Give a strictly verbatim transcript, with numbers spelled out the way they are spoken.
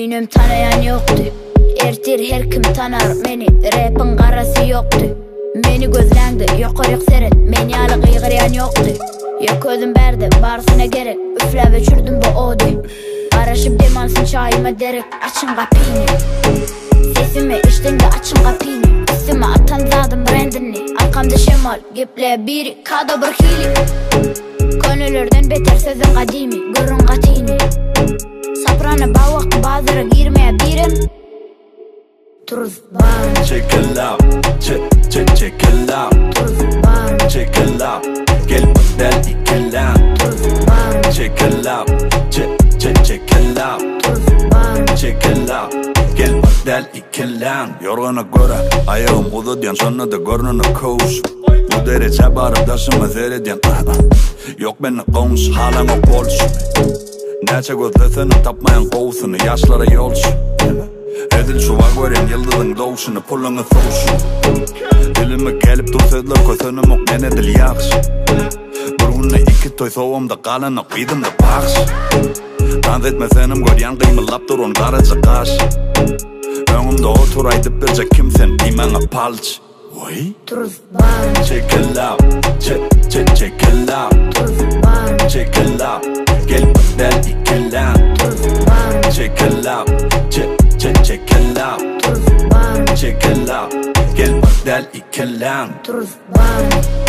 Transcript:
Düğünüm tanayan yoktu. Ertir her kim tanar meni. Rap'in qarası yoktu. Meni gözlendi yokarık seret. Meni alık yığıryan yoktu. Yok özüm berdi barısına gerek. Üflep öçürdüm bu odi. Araşıp demansın çayıma derek. Açın kapini. Sesimi içtin de açın kapini. İsime atan zadım brandini. Arkamda şemal geple biri. Kada bir hili. Gönüllerden beter sözün kadimi. Görün katini. Saprana bavak bazıra girmeye birim. Turuz var. Check it out, check, check, check it out. Turuz var. Check it out, gel bak del iki lan. Turuz var. Check it out, check, check, check it out. Turuz var. Check it out, gel bak del iki lan. Yorgana göre ayağım udu diyen sonra da görününü kovsun. Bu derece barıp daşıma zere diyen yok beni kovmuş halen o kolsun. Neçe gözlesini tapmayan kovsunu yaşlara yolsun. Edil şu var gören yıldızın doğuşunu pulunu soğuşun. Dilime gelip dur sözler kösünüm ok men edil yaxşı. Bir günne iki toy soğumda kalan ok bidimde bakşı. Dans etmesenim göryen kıymılap durun karıcı karşı. Önümde otur aydıp birce kimsen imana palç. Turuz var. Check it out, check, check, check it out. Turuz var. Check it out, gel bak del iki lan. Turuz var. Check it out, check, check, check it out. Turuz var. Check it out, gel bak del iki lan. Turuz var.